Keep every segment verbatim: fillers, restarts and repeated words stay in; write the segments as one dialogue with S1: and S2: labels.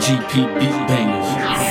S1: G P beat bangers.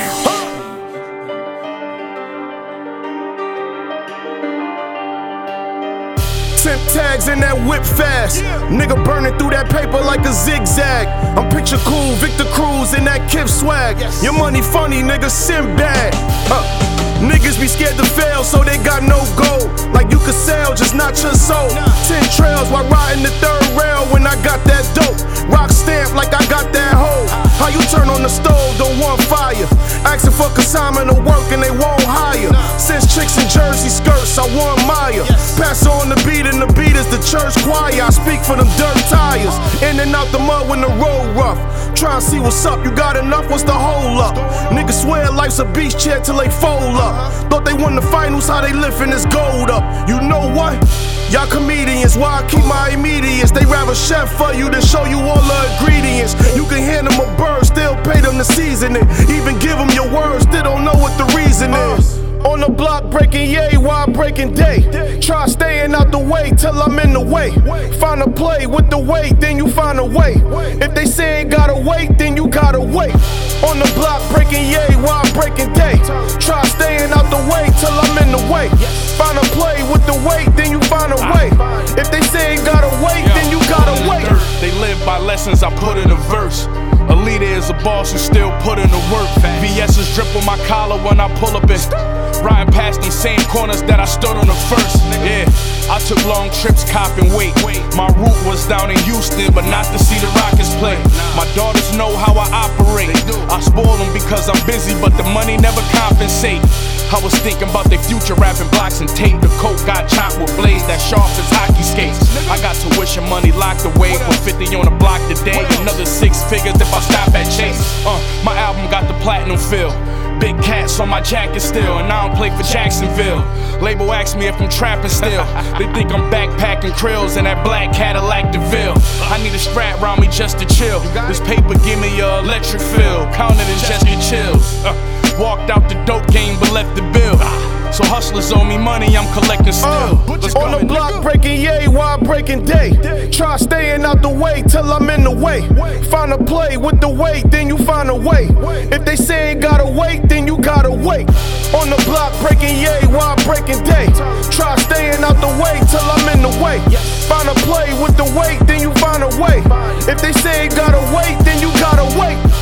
S2: Temp tags in that whip fast. Nigga burning through that paper like a zigzag. I'm picture cool, Victor Cruz in that Kip swag. Your money funny, nigga, Sinbad. Uh, niggas be scared to fail, so they got no goal. Like you could sell, just not your soul. Ten trails while riding the third rail when I got that dope. Rock stamp like I got that hoe. How you turn on the stove, don't want fire. Asking for consignment of work and they won't hire. Since chicks in jersey skirts, I want Maya. Pass on the beat and the beat is the church choir. I speak for them dirt tires. In and out the mud when the road rough. Try and see what's up, you got enough, what's the hole up? Niggas swear life's a beach chair till they fold up. Thought they won the finals, how they lifting this gold up. You know what? Y'all comedians, why I keep my immediates? They rather chef for you than show you all the ingredients. You can hand them a bird, still pay them to season it. Even give them your words, still don't know what the reason is. On the block breaking yay while breaking day. Try staying out the way till I'm in the way. Find a play with the weight, then you find a way. If they say ain't gotta wait, then you gotta wait. On the block breaking yay while breaking day. Try staying out the way till I'm in the way. Find a play with the weight, then you find a way. If they say ain't gotta wait, then you gotta wait.
S3: They live by lessons I put in a verse. A leader is a boss who still put in the work. V S's drip on my collar when I pull up in. Riding past them same corners that I stood on the first. Yeah, I took long trips copping weight. My route was down in Houston, but not to see the Rockets play. My daughters know how I operate. I spoil them because I'm busy, but the money never compensate. I was thinking about their future, rapping blocks and tape. The coat got chopped with blades that sharp as hockey skates. I got tuition money locked away, for fifty on the block today. Another six figures if I stop at Chase. Uh, my album got the platinum feel. Big cats on my jacket still, and I don't play for Jacksonville. Label asks me if I'm trapping still. They think I'm backpacking krills in that black Cadillac DeVille. I need a strap around me just to chill. This paper give me a electric feel, counted in just your chills. Uh, walked out the dope game but left the bill. So hustlers owe me money, I'm collecting still.
S2: Uh, on the block breaking yay while breaking day. Try staying out the way till I'm in the way. Find a play with the weight, then you find a way. If they say ain't gotta wait, then you gotta wait. On the block breaking yay while breaking day. Try staying out the way till I'm in the way. Find a play with the weight, then you find a way. If they say ain't gotta wait, then you gotta wait.